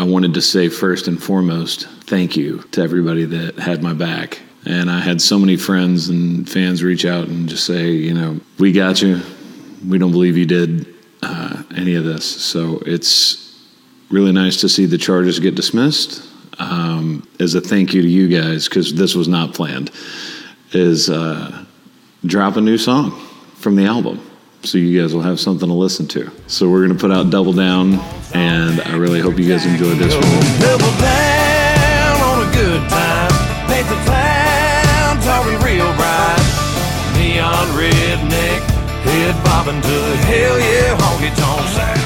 I wanted to say first and foremost, thank you to everybody that had my back. And I had so many friends and fans reach out and just say, you know, we got you. We don't believe you did any of this. So it's really nice to see the charges get dismissed. As a thank you to you guys, because this was not planned, is drop a new song from the album. So you guys will have something to listen to. So we're going to put out Double Down, and I really hope you guys enjoyed this one. Double down on a good time. Paint the clown talking real bright. Neon redneck, head bobbing to the hell yeah honky tonk sound.